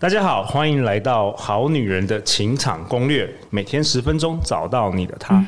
大家好，欢迎来到《好女人的情场攻略》，每天10分钟，找到你的他。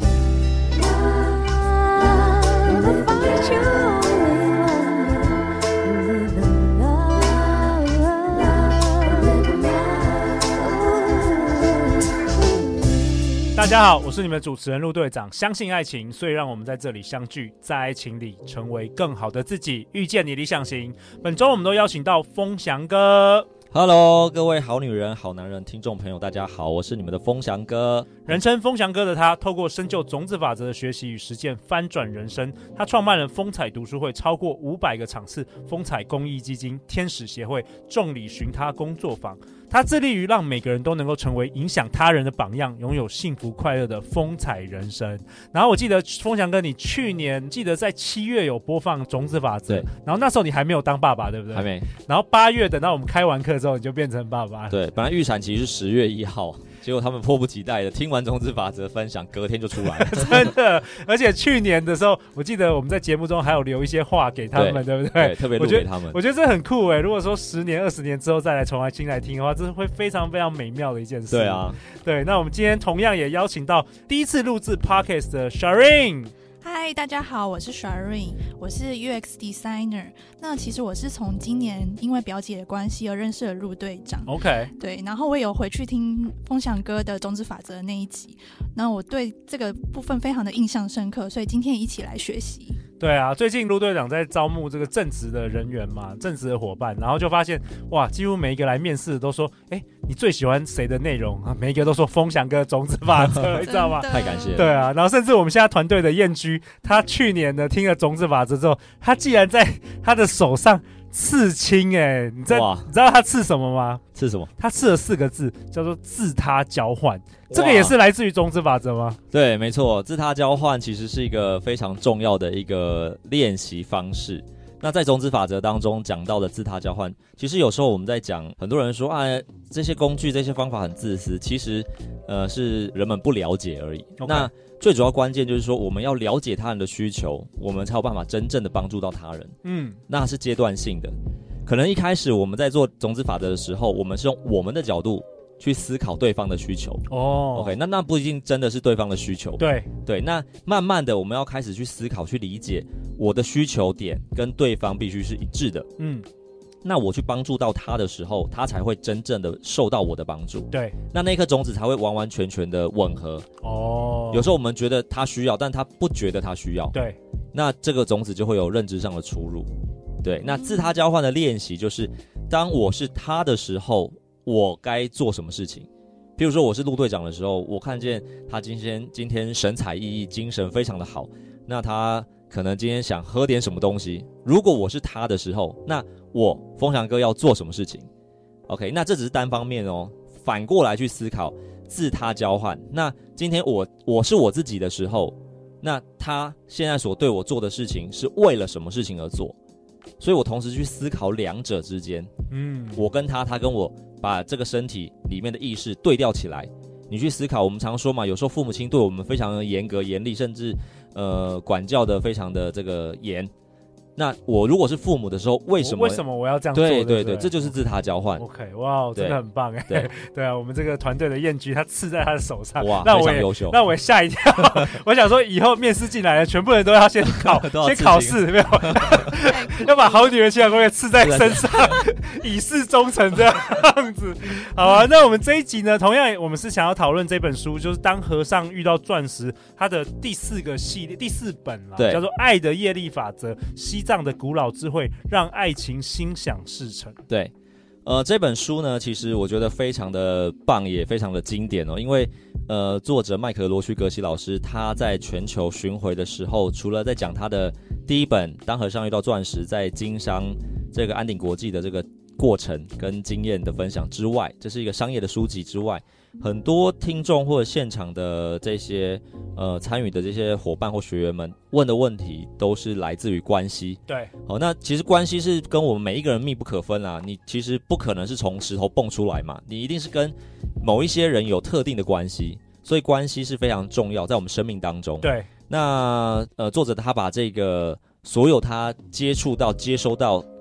大家好，我是你们主持人陆队长。相信爱情，所以让我们在这里相聚，在爱情里成为更好的自己，遇见你理想型。本周我们都邀请到风翔哥。 Hello， 各位好女人、好男人听众朋友，大家好，我是你们的风翔哥。 人称风翔哥的他，透过深究种子法则的学习与实践，翻转人生。他创办了风采读书会超过500个场次，风采公益基金、天使协会、众里寻他工作坊。他致力于让每个人都能够成为影响他人的榜样，拥有幸福快乐的风采人生。然后我记得风翔哥，你去年记得在7月有播放种子法则，然后那时候你还没有当爸爸，对不对？ 还没。 然后8月等到我们开完课之后，你就变成爸爸了。 对，本来预产期是10月1号，结果他们迫不及待的听完种子法则分享，隔天就出来了。 真的，而且去年的时候，我记得我们在节目中还有留一些话给他们， 对不对？ 对，特别录给他们。 我觉得这很酷哎！如果说10年、20年之后再来重新来听的话，这是会非常非常美妙的一件事。 对啊， 对。那我们今天同样也邀请到第一次录制 Podcast 的 Shireen。 嗨，大家好，我是 Shireen， 我是 UX Designer。那其实我是从今年因为表姐的关系而认识了陆队长。 OK， 对，然后我有回去听风翔哥的种子法则那一集，那我对这个部分非常的印象深刻，所以今天一起来学习。 对啊，最近陆队长在招募这个正职的人员嘛，正职的伙伴，然后就发现哇，几乎每一个来面试的都说，你最喜欢谁的内容啊？每一个都说风翔哥种子法则，你知道吗？ 太感谢了。 对啊，然后甚至我们现在团队的燕居，他去年呢听了种子法则之后，他竟然在他的手上刺青你知道他刺什么吗？ 刺什么？ 他刺了4个字，叫做自他交换。这个也是来自于种子法则吗？ 对，没错，自他交换其实是一个非常重要的一个练习方式。那在种子法则当中讲到的自他交换，其实有时候我们在讲，很多人说这些工具、这些方法很自私，其实是人们不了解而已。Okay. 那最主要关键就是说，我们要了解他人的需求，我们才有办法真正的帮助到他人。那是阶段性的。可能一开始我们在做种子法则的时候，我们是用我们的角度去思考对方的需求。OK， 那不一定真的是对方的需求。对，那慢慢的我们要开始去思考、去理解我的需求点跟对方必须是一致的。那我去帮助到他的时候，他才会真正的受到我的帮助。 对， 那颗种子才会完完全全的吻合。有时候我们觉得他需要，但他不觉得他需要。对，那这个种子就会有认知上的出入。对，那自他交换的练习就是，当我是他的时候，我该做什么事情。譬如说我是陆队长的时候，我看见他今天神采奕奕，精神非常的好，那他可能今天想喝点什么东西。如果我是他的时候，那我风翔哥要做什么事情 ？OK， 那这只是单方面哦。反过来去思考自他交换。那今天我是我自己的时候，那他现在所对我做的事情是为了什么事情而做？所以我同时去思考两者之间，我跟他跟我，把这个身体里面的意识对调起来。你去思考，我们常说嘛，有时候父母亲对我们非常的严格严厉，甚至管教的非常的这个严。那我如果是父母的时时候，为什么我要这样做？对，这就是自他交换。 OK， 哇，真的很棒对啊，我们这个团队的燕居，他刺在他的手上， 哇，非常优秀， 让我吓一跳。我想说，以后面试进来的全部人都要先考试，没有？要把好女人情感攻略刺在身上，以示忠诚这样子。好啊，那我们这一集呢，同样我们是想要讨论这本书，就是当和尚遇到钻石，它的第4个系列，第4本啦，叫做《爱的业力法则》。西藏的古老智慧，让爱情心想事成。 对，这本书呢，其实我觉得非常的棒，也非常的经典哦。因为作者麦克罗须格西老师他在全球巡回的时候，除了在讲他的第1本《当和尚遇到钻石》在经商这个安鼎国际的这个过程跟经验的分享之外，这是一个商业的书籍之外，很多听众或者现场的这些参与的这些伙伴或学员们问的问题都是来自于关系。 对， 那其实关系是跟我们每一个人密不可分啦。你其实不可能是从石头蹦出来嘛，你一定是跟某一些人有特定的关系，所以关系是非常重要，在我们生命当中。 对， 那作者他把这个所有他接触到、接收到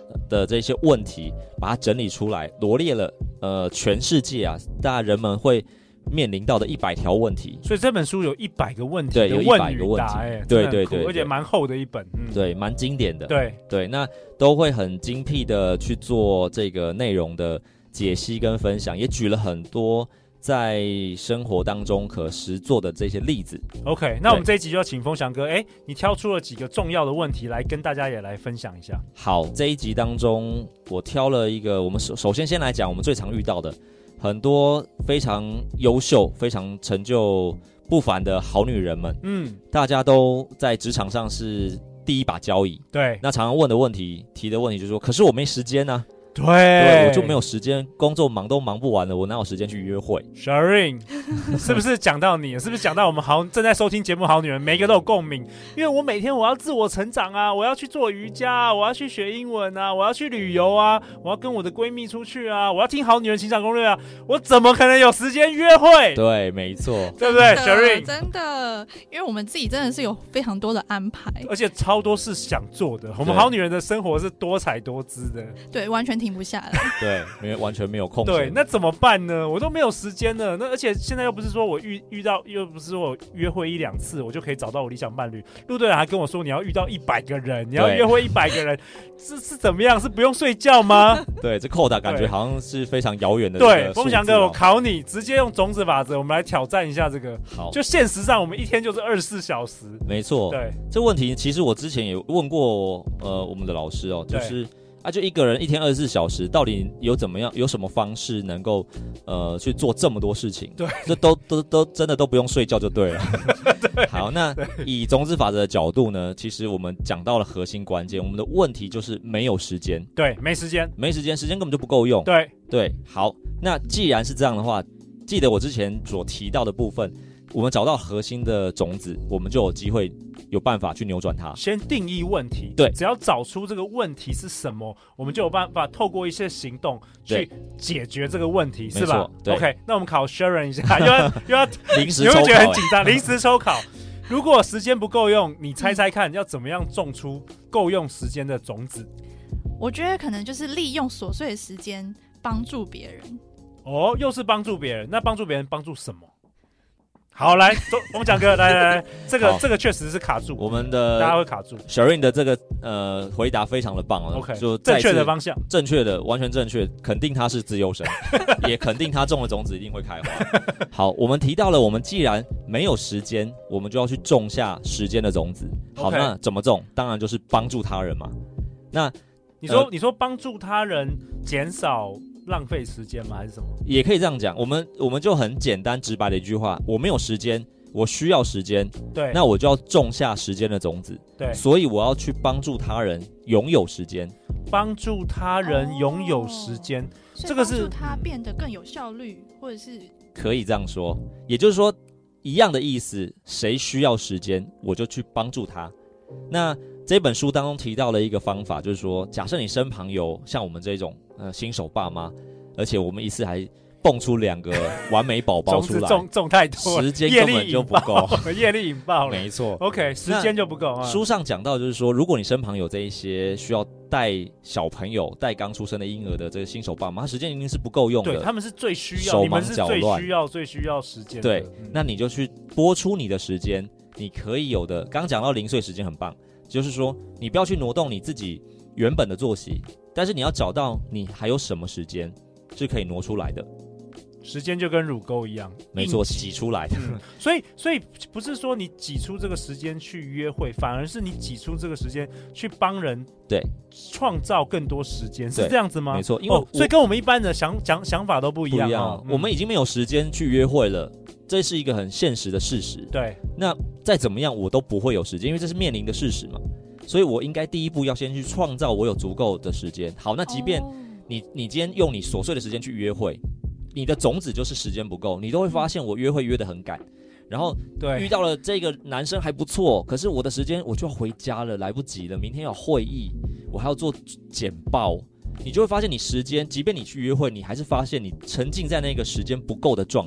的这些问题，把它整理出来，罗列了全世界啊，大家人们会面临到的100条问题。 所以这本书有100个问题， 对，有100个问题，对对对， 而且蛮厚的一本， 对，蛮经典的， 对对，那都会很精辟的去做这个内容的解析跟分享，也举了很多在生活当中可实做的这些例子。 OK， 那我们这一集就要请风翔哥，你挑出了几个重要的问题来跟大家也来分享一下。 好，这一集当中我挑了一个，我们首先来讲我们最常遇到的，很多非常优秀非常成就不凡的好女人们，大家都在职场上是第一把交椅， 对， 那常常问的问题提的问题就是说，可是我没时间啊， 对， 我就没有时间，工作忙都忙不完了，我哪有时间去约会 ？Sharing， 是不是讲到你？是不是讲到我们正在收听节目好女人，每一个都有共鸣？因为我每天我要自我成长啊，我要去做瑜伽啊，我要去学英文啊，我要去旅游啊，我要跟我的闺蜜出去啊，我要听好女人情场攻略啊，我怎么可能有时间约会？ 对，没错， 对不对 ？Sharing， 真的，因为我们自己真的是有非常多的安排， 而且超多是想做的。我们好女人的生活是多彩多姿的， 对，完全停不下来。 对，完全没有空闲。 对，那怎么办呢？我都没有时间了。那而且现在又不是说我遇到，又不是说我约会1-2次我就可以找到我理想伴侣。陆队长还跟我说，你要遇到100个人，你要约会100个人，是怎么样？是不用睡觉吗？ 对，这扣打感觉好像是非常遥远的。 对，风翔哥，我考你，直接用种子法则，我们来挑战一下这个。 好， 就现实上我们一天就是24小时。 没错， 对， 这问题其实我之前也问过我们的老师哦，就是就一个人一天24小时，到底有什么方式能够去做这么多事情？ 对， 这都真的都不用睡觉就对了。对，好，那以种子法则的角度呢，其实我们讲到了核心关键，我们的问题就是没有时间。 对，没时间， 时间根本就不够用。对，好，那既然是这样的话，记得我之前所提到的部分，我们找到核心的种子，我们就有机会有办法去扭转它。 先定义问题， 对， 只要找出这个问题是什么，我们就有办法透过一些行动去解决这个问题，是吧 ？OK， 那我们考 Sharon 一下，又要临时抽考， 你会觉得很紧张，临时抽考。如果时间不够用，你猜猜看，要怎么样种出够用时间的种子？ 我觉得可能就是利用琐碎的时间帮助别人。 哦，又是帮助别人，那帮助别人帮助什么？好，来，我们讲哥，来，这个确实是卡住， 我们的大家会卡住。 Sharon 的这个回答非常的棒了 ，OK， 就正确的方向， 正确的，完全正确，肯定他是自由神，也肯定他种的种子一定会开花。好，我们提到了，我们既然没有时间，我们就要去种下时间的种子。好， okay， 那怎么种？当然就是帮助他人嘛。那你说帮助他人减少浪费时间吗？还是什么？ 也可以这样讲，我们就很简单直白的一句话：我没有时间，我需要时间， 对， 那我就要种下时间的种子， 对， 所以我要去帮助他人拥有时间， 帮助他人拥有时间，这个是帮助他变得更有效率，或者是可以这样说，也就是说一样的意思，谁需要时间，我就去帮助他。那这本书当中提到了一个方法，就是说，假设你身旁有像我们这种新手爸妈，而且我们一次还蹦出2个完美宝宝出来， 种太多， 时间根本就不够， 业力引爆了， 没错。 OK， 时间就不够。 书上讲到就是说，如果你身旁有这一些需要带小朋友、带刚出生的婴儿的这个新手爸妈，他时间一定是不够用的， 对，他们是最需要， 手忙脚乱， 最需要时间的。 对，那你就去拨出你的时间，你可以有的。刚讲到零碎时间很棒。就是说，你不要去挪动你自己原本的作息，但是你要找到你还有什么时间是可以挪出来的。 时间就跟乳沟一样， 没错，挤出来的。 所以不是说你挤出这个时间去约会，反而是你挤出这个时间去帮人， 对， 创造更多时间，是这样子吗？ 没错，因为所以跟我们一般的想法都不一样啊。 我们已经没有时间去约会了。这是一个很现实的事实。 对， 那再怎么样我都不会有时间，因为这是面临的事实嘛。所以我应该第一步要先去创造我有足够的时间。好，那即便你今天用你琐碎的时间去约会，你的种子就是时间不够，你都会发现我约会约得很赶，然后遇到了这个男生还不错，可是我的时间我就要回家了，来不及了，明天有会议，我还要做简报。你就会发现，你时间，即便你去约会，你还是发现你沉浸在那个时间不够的状态。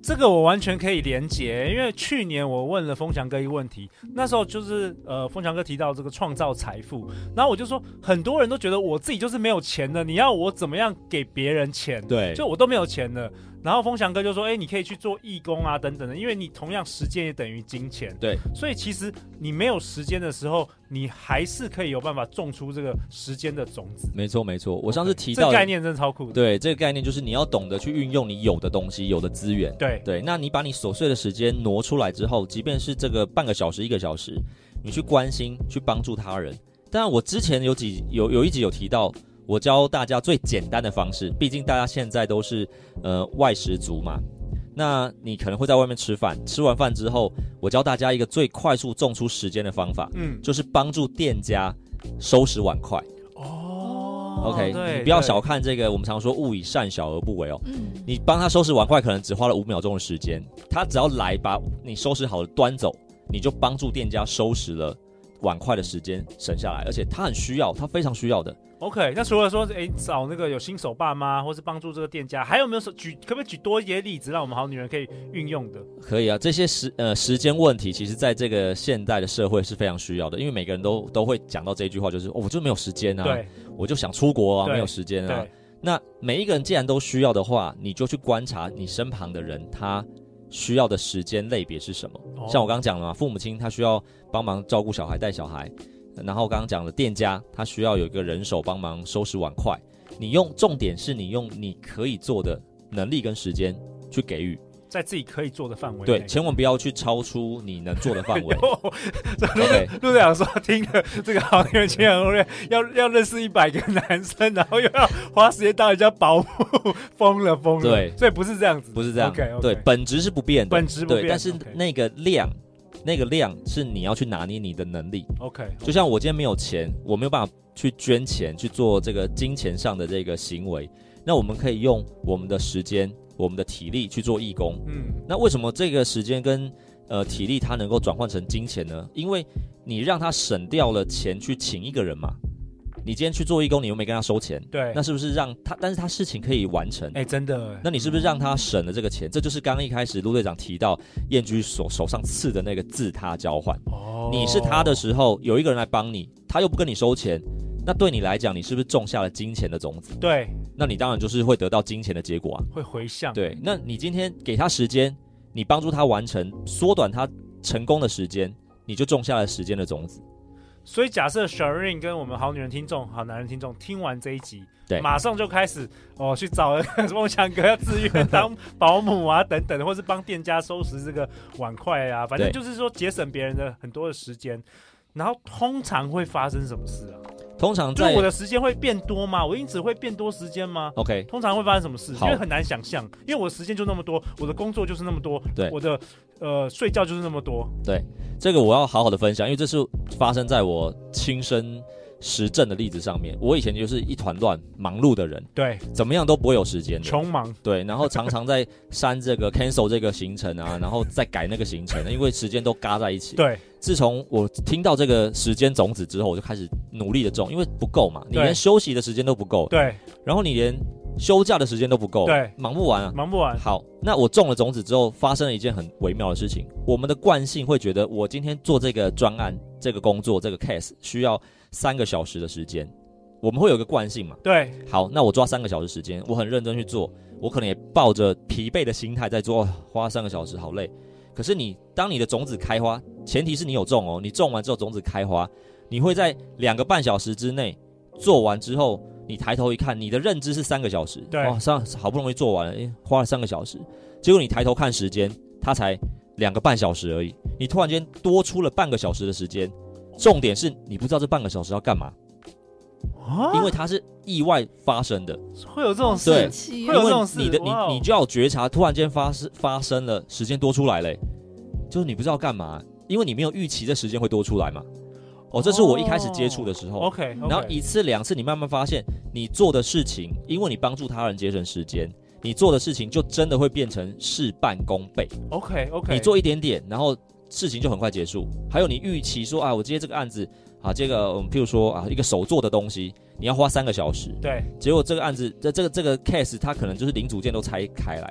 这个我完全可以连结，因为去年我问了风翔哥一个问题，那时候就是风翔哥提到这个创造财富，然后我就说很多人都觉得我自己就是没有钱的，你要我怎么样给别人钱？ 对， 就我都没有钱的。然后风翔哥就说：“你可以去做义工啊，等等的，因为你同样时间也等于金钱。 对， 所以其实你没有时间的时候，你还是可以有办法种出这个时间的种子。 没错，没错。我上次提到这个概念真的超酷的。 对，这个概念就是你要懂得去运用你有的东西、有的资源。 对， 那你把你琐碎的时间挪出来之后，即便是这个半个小时、1个小时，你去关心、去帮助他人。当然，我之前有一集有提到。”我教大家最简单的方式，毕竟大家现在都是外食族嘛，那你可能会在外面吃饭，吃完饭之后，我教大家一个最快速种出时间的方法，就是帮助店家收拾碗筷。OK， 你不要小看这个，我们常说勿以善小而不为哦。你帮他收拾碗筷，可能只花了5秒钟的时间，他只要来把你收拾好的端走，你就帮助店家收拾了碗筷的时间省下来，而且他很需要，他非常需要的。 OK， 那除了说找那个有新手爸妈，或是帮助这个店家，还有没有可不可以举多一些例子，让我们好女人可以运用的？ 可以啊，这些时间问题，其实在这个现代的社会是非常需要的，因为每个人都会讲到这句话，就是我就没有时间啊， 对， 我就想出国啊，没有时间啊。那每一个人既然都需要的话，你就去观察你身旁的人，他需要的时间类别是什么？像我刚刚讲了嘛，父母亲他需要帮忙照顾小孩、带小孩。然后刚刚讲的店家，他需要有一个人手帮忙收拾碗筷。重点是你用你可以做的能力跟时间去给予， 在自己可以做的范围内。 对，千万不要去超出你能做的范围。 陆队长说，听了这个好女人情感攻略，要认识100个男生，然后又要花时间当人家保姆，疯了。 对， 所以不是这样子， 不是这样。 Okay. 对，本质是不变的， 本质不变。 对，但是那个量是你要去拿捏你的能力。 OK， 就像我今天没有钱，我没有办法去捐钱去做这个金钱上的这个行为，那我们可以用我们的时间、我们的体力去做义工。那为什么这个时间跟体力它能够转换成金钱呢？因为你让他省掉了钱去请一个人嘛。你今天去做义工，你又没跟他收钱， 对， 那是不是让他？但是他事情可以完成， 真的。 那你是不是让他省了这个钱？这就是刚刚一开始陆队长提到燕居手上刺的那个自他交换。你是他的时候，有一个人来帮你，他又不跟你收钱，那对你来讲，你是不是种下了金钱的种子？ 对， 那你当然就是会得到金钱的结果啊， 会回向。 对，那你今天给他时间，你帮助他完成，缩短他成功的时间，你就种下了时间的种子。 所以假设 Shireen 跟我们好女人听众、好男人听众听完这一集， 对， 马上就开始去找梦想哥要自愿当保姆啊等等，或是帮店家收拾这个碗筷啊，反正就是说节省别人的很多的时间。然后通常会发生什么事啊？ 通常就我的时间会变多吗？我因此会变多时间吗 ？OK， 通常会发生什么事？因为很难想象，因为我的时间就那么多，我的工作就是那么多， 对， 我的睡觉就是那么多。 对，这个我要好好的分享，因为这是发生在我亲身实证的例子上面。我以前就是一团乱、忙碌的人， 对， 怎么样都不会有时间的， 穷忙。 对，然后常常在删这个 cancel 这个行程啊，然后再改那个行程，因为时间都嘎在一起。 对。 自从我听到这个时间种子之后，我就开始努力的种，因为不够嘛，你连休息的时间都不够， 对， 然后你连休假的时间都不够， 对， 忙不完啊， 忙不完。 好，那我种了种子之后，发生了一件很微妙的事情。我们的惯性会觉得，我今天做这个专案、这个工作、这个 case 需要3个小时的时间，我们会有一个惯性嘛？ 对。 好，那我抓3个小时时间，我很认真去做，我可能也抱着疲惫的心态在做，花3个小时好累。可是当你的种子开花，前提是你有种哦，你种完之后种子开花，你会在2个半小时之内做完之后，你抬头一看，你的认知是3个小时， 对， 好不容易做完了，花了3个小时，结果你抬头看时间，它才2个半小时而已，你突然间多出了半个小时的时间，重点是你不知道这半个小时要干嘛。因为它是意外发生的， 会有这种事， 对，会有这种事，你就要觉察，突然间发生了，时间多出来了，就是你不知道干嘛，因为你没有预期这时间会多出来嘛。这是我一开始接触的时候 ，OK， 然后1次2次，你慢慢发现，你做的事情，因为你帮助他人节省时间，你做的事情就真的会变成事半功倍。 OK， 你做一点点，然后事情就很快结束。还有你预期说我接这个案子。这个譬如说一个手做的东西，你要花3个小时， 对， 结果这个案子这个 case 它可能就是零组件都拆开来，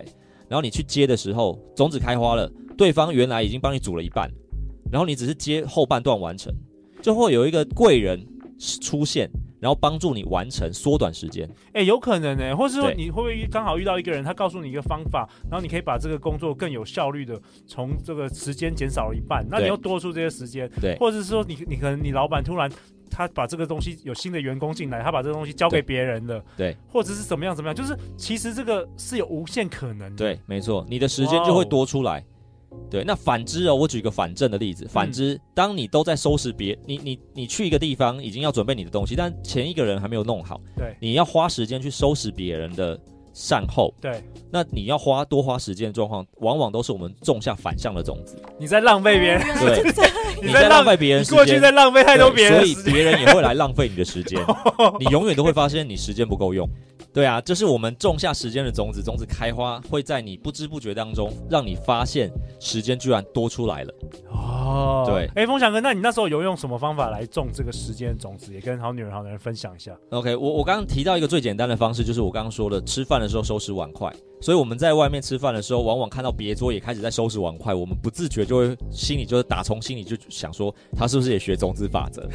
然后你去接的时候，种子开花了，对方原来已经帮你煮了一半，然后你只是接后半段完成，就会有一个贵人出现，然后帮助你完成，缩短时间。 有可能或是说你会不会刚好遇到一个人，他告诉你一个方法，然后你可以把这个工作更有效率的从这个时间减少了一半，那你又多出这些时间，对，或者是说你可能你老板突然他把这个东西有新的员工进来，他把这个东西交给别人了， 对， 或者是怎么样，就是其实这个是有无限可能的， 对，没错，你的时间就会多出来。对，那反之我举个反证的例子，反之，当你都在收拾你去一个地方已经要准备你的东西，但前一个人还没有弄好， 对， 你要花时间去收拾别人的善后， 对， 那你要多花时间的状况，往往都是我们种下反向的种子。 你在浪费别人， 对，你在浪费别人时间， 你过去在浪费太多别人的时间， 所以别人也会来浪费你的时间，你永远都会发现你时间不够用。对啊，这是我们种下时间的种子，种子开花会在你不知不觉当中，让你发现时间居然多出来了。对， 风翔哥，那你那时候有用什么方法来种这个时间的种子？也跟好女人好男人分享一下。 OK， 我刚刚提到一个最简单的方式，就是我刚刚说的，吃饭的时候收拾碗筷。所以我们在外面吃饭的时候，往往看到别桌也开始在收拾碗筷，我们不自觉就会心里就是从心里就想说，他是不是也学种子法则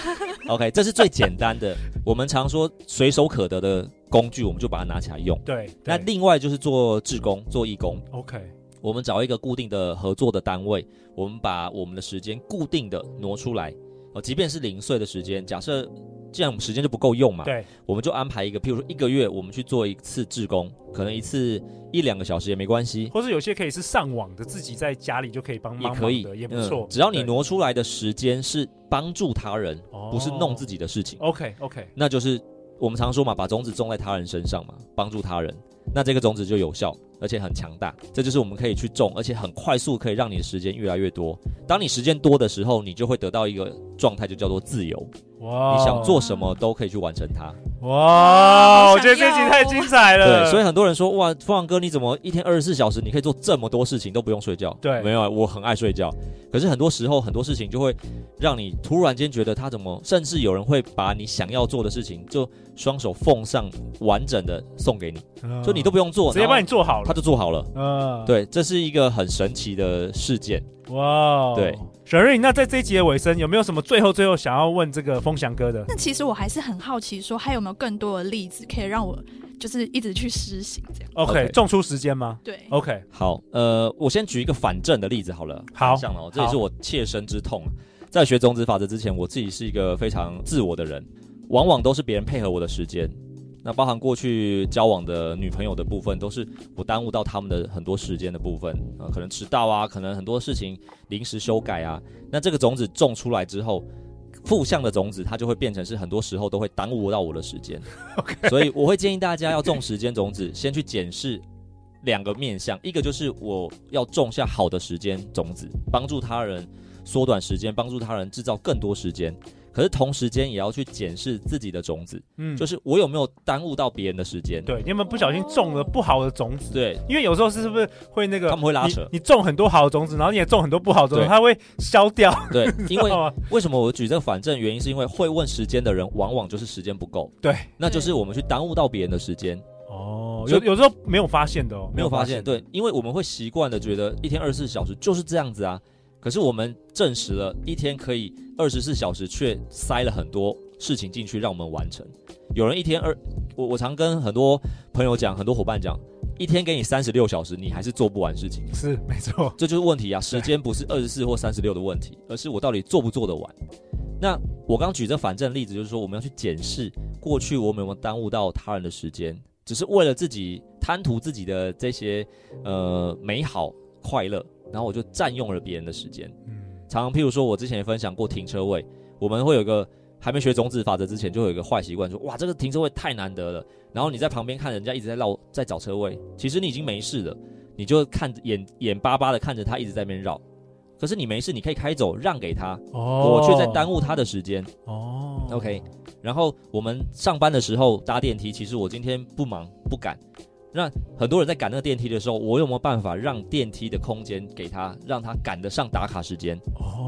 ？OK， 这是最简单的，我们常说随手可得的工具，我们就把它拿起来用。 对， 那另外就是做志工、做义工。 OK， 我们找一个固定的合作的单位，我们把我们的时间固定的挪出来，即便是零碎的时间，假设既然我们时间就不够用嘛， 对， 我们就安排一个，譬如说1个月我们去做一次志工，可能一次1-2个小时也没关系， 或是有些可以是上网的，自己在家里就可以帮忙的，也不错。 只要你挪出来的时间是帮助他人，不是弄自己的事情。 OK， 那就是我们常说嘛，把种子种在他人身上嘛，帮助他人，那这个种子就有效，而且很强大。这就是我们可以去种，而且很快速可以让你的时间越来越多。当你时间多的时候，你就会得到一个状态，就叫做自由。哇！你想做什么都可以去完成它。 哇！我觉得这集太精彩了。 对，所以很多人说，哇，凤凰哥你怎么一天24小时你可以做这么多事情都不用睡觉？ 对， 没有啊，我很爱睡觉。可是很多时候很多事情就会让你突然间觉得他怎么，甚至有人会把你想要做的事情就双手奉上，完整的送给你，就你都不用做， 直接帮你做好了， 他就做好了。对，这是一个很神奇的事件。 哇， 对。 沈瑞，那在这一集的尾声，有没有什么最后想要问这个风翔哥的？ 那其实我还是很好奇，说还有没有更多的例子可以让我就是一直去施行这样。 OK， 种出时间吗？ 对。 OK， 好，我先举一个反证的例子好了。 好， 这也是我切身之痛。在学种子法则之前，我自己是一个非常自我的人，往往都是别人配合我的时间。那包含过去交往的女朋友的部分，都是我耽误到他们的很多时间的部分可能迟到啊，可能很多事情临时修改啊。那这个种子种出来之后，负向的种子它就会变成是很多时候都会耽误到我的时间。 Okay. 所以我会建议大家要种时间种子，先去检视2个面向，一个就是我要种下好的时间种子，帮助他人缩短时间，帮助他人制造更多时间。可是同时间也要去检视自己的种子，就是我有没有耽误到别人的时间？ 对，你有没有不小心种了不好的种子？ 对， 因为有时候是不是会那个他们会拉扯， 你种很多好的种子，然后你也种很多不好的种子，它会消掉。 对，因为为什么我举这个反证？原因是因为会问时间的人，往往就是时间不够。 对， 那就是我们去耽误到别人的时间。 有时候没有发现的哦， 没有发现。对，因为我们会习惯的觉得一天24小时就是这样子啊。可是我们证实了一天可以24小时，却塞了很多事情进去让我们完成。有人一天我常跟很多朋友讲，很多伙伴讲，一天给你36小时，你还是做不完事情。 是，没错， 这就是问题啊！时间不是24或36的问题，而是我到底做不做得完。那我刚举这反证例子，就是说我们要去检视过去我们有没有耽误到他人的时间，只是为了自己贪图自己的这些美好快乐。然后我就占用了别人的时间。常常譬如说我之前也分享过停车位，我们会有一个还没学种子法则之前就会有一个坏习惯，说哇这个停车位太难得了，然后你在旁边看人家一直在找车位，其实你已经没事了，你就看眼巴巴的看着他一直在那边绕，可是你没事，你可以开走让给他，我却在耽误他的时间。OK， 然后我们上班的时候搭电梯，其实我今天不忙不赶。那很多人在赶那个电梯的时候，我有没有办法让电梯的空间给他，让他赶得上打卡时间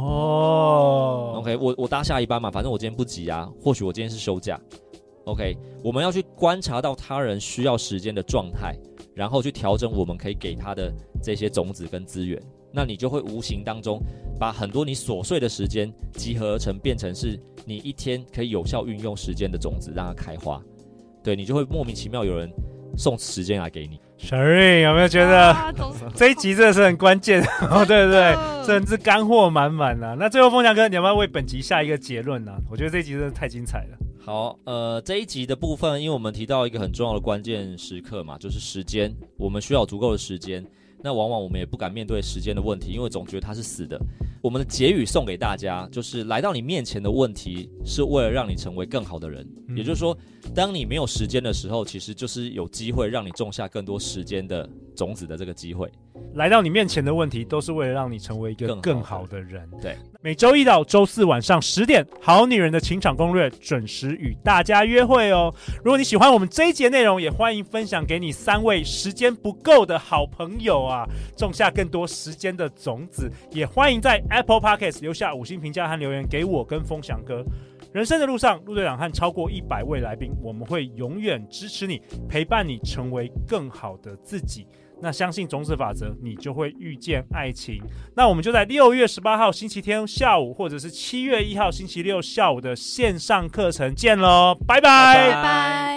？OK， 我搭下一班嘛，反正我今天不急啊，或许我今天是休假。OK， 我们要去观察到他人需要时间的状态， 然后去调整我们可以给他的这些种子跟资源。那你就会无形当中把很多你琐碎的时间集合而成，变成是你一天可以有效运用时间的种子，让它开花。对，你就会莫名其妙有人送时间来给你。 Sherry 有没有觉得这一集真的是很关键？对不对？真是干货满满啊！那最后凤翔哥，你要不要为本集下一个结论呢？我觉得这一集真的太精彩了。 好，这一集的部分，因为我们提到一个很重要的关键时刻嘛，就是时间，我们需要足够的时间。那往往我们也不敢面对时间的问题，因为总觉得它是死的。我们的结语送给大家，就是来到你面前的问题是为了让你成为更好的人。也就是说，当你没有时间的时候，其实就是有机会让你种下更多时间的种子的这个机会。 来到你面前的问题都是为了让你成为一个更好的人。 对， 每周一到周四晚上10点，好女人的情场攻略准时与大家约会哦。如果你喜欢我们这一节内容，也欢迎分享给你3位时间不够的好朋友啊，种下更多时间的种子。也欢迎在 Apple Podcast 留下5星评价和留言给我跟风翔哥。人生的路上，陆队长和超过100位来宾，我们会永远支持你，陪伴你成为更好的自己。那相信种子法则，你就会遇见爱情。那我们就在6月18号星期天下午，或者是7月1号星期六下午的线上课程见咯，拜拜。 拜拜。